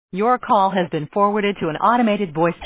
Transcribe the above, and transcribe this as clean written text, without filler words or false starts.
Your call has been forwarded to an automated voice